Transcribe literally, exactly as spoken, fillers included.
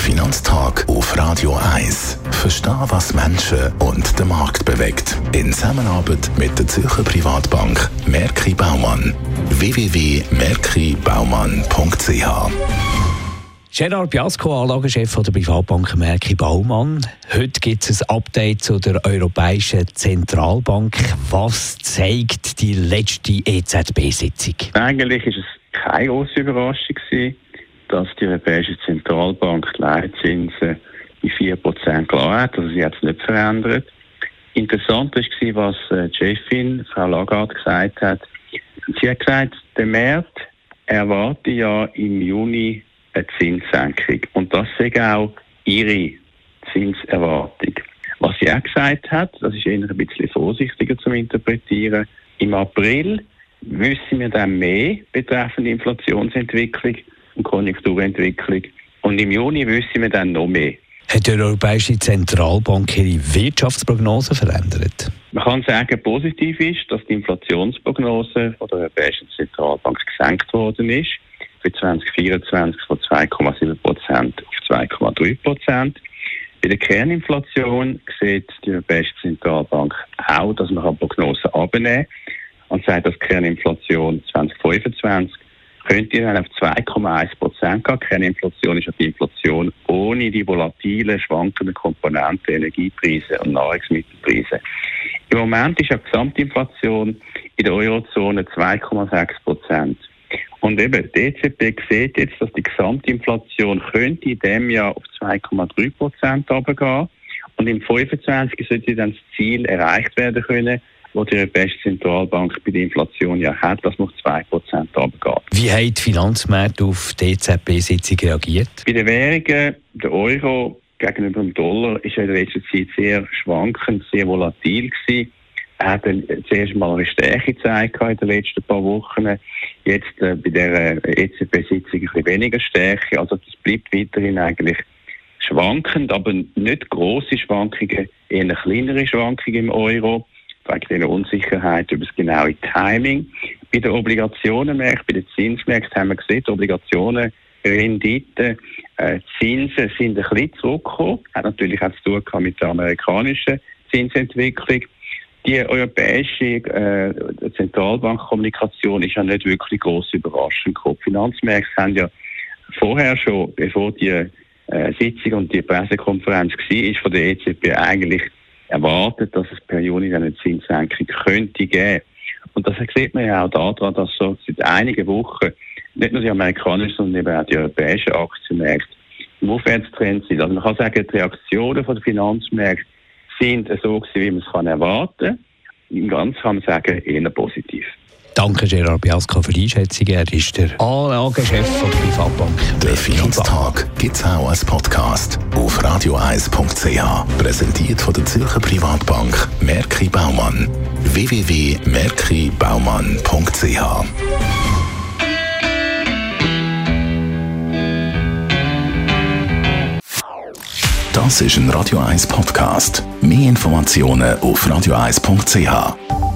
Finanztag auf Radio eins. Verstehen, was Menschen und den Markt bewegt. In Zusammenarbeit mit der Zürcher Privatbank Merki Baumann. w w w punkt merki baumann punkt c h Gerard Biasco, Anlagechef der Privatbank Merki Baumann. Heute gibt es ein Update zu der Europäischen Zentralbank. Was zeigt die letzte E Z B-Sitzung? Eigentlich war es keine grosse Überraschung, dass die Europäische Zentralbank die Leitzinsen bei vier Prozent gelassen hat. Also sie hat es nicht verändert. Interessant war, was die Chefin, Frau Lagarde, gesagt hat. Sie hat gesagt, der Markt erwartet ja im Juni eine Zinssenkung. Und das ist auch ihre Zinserwartung. Was sie auch gesagt hat, das ist eher ein bisschen vorsichtiger zu interpretieren. Im April wissen wir dann mehr betreffend Inflationsentwicklung und Konjunkturentwicklung. Und im Juni wissen wir dann noch mehr. Hat die Europäische Zentralbank ihre Wirtschaftsprognose verändert? Man kann sagen, positiv ist, dass die Inflationsprognose von der Europäischen Zentralbank gesenkt worden ist. Für zwanzig vierundzwanzig von zwei Komma sieben Prozent auf zwei Komma drei Prozent. Bei der Kerninflation sieht die Europäische Zentralbank auch, dass man Prognosen abnehmen kann und sagt, dass die Kerninflation zwanzig fünfundzwanzig könnte dann auf zwei Komma eins Prozent gehen. Kerninflation ist ja die Inflation ohne die volatilen, schwankenden Komponenten, Energiepreise und Nahrungsmittelpreise. Im Moment ist ja die Gesamtinflation in der Eurozone zwei Komma sechs Prozent. Und eben, die E Z B sieht jetzt, dass die Gesamtinflation könnte in diesem Jahr auf zwei Komma drei Prozent runtergehen. Und im fünfundzwanzig sollte dann das Ziel erreicht werden können, wo die Europäische Zentralbank bei der Inflation ja hat, dass man auf zwei Prozent runtergeht. Wie haben die Finanzmärkte auf die E Z B-Sitzung reagiert? Bei den Währungen, der Euro gegenüber dem Dollar, ist ja in der letzten Zeit sehr schwankend, sehr volatil gewesen. Er hat dann zuerst mal eine Stärke gezeigt in den letzten paar Wochen. Jetzt äh, bei der E Z B-Sitzung ein bisschen weniger Stärke. Also das bleibt weiterhin eigentlich schwankend, aber nicht grosse Schwankungen, eher kleinere Schwankungen im Euro, wegen der Unsicherheit über das genaue Timing. Bei den Obligationenmärkten, bei den Zinsmärkten haben wir gesehen, die Obligationen, Renditen, äh, Zinsen sind ein bisschen zurückgekommen. Hat natürlich auch zu tun mit der amerikanischen Zinsentwicklung. Die europäische äh, Zentralbankkommunikation ist ja nicht wirklich gross überraschend gekommen. Die Finanzmärkte haben ja vorher schon, bevor die äh, Sitzung und die Pressekonferenz war, von der E Z B eigentlich erwartet, dass es per Juni eine Zinssenkung könnte geben. Und das sieht man ja auch daran, dass so seit einigen Wochen nicht nur die amerikanischen, sondern eben auch die europäischen Aktienmärkte im Aufwärtstrend sind. Also man kann sagen, die Reaktionen der Finanzmärkte sind so gewesen, wie man es kann erwarten kann. Im Ganzen kann man sagen, eher positiv. Danke Gerard Biasco für die Einschätzung. Er ist der Anlagechef der Privatbank. Der Finanztag gibt es auch als Podcast auf radio eins punkt c h. Präsentiert von der Zürcher Privatbank Merki Baumann. w w w punkt merki baumann punkt c h Das ist ein Radio eins Podcast. Mehr Informationen auf radio eins punkt c h.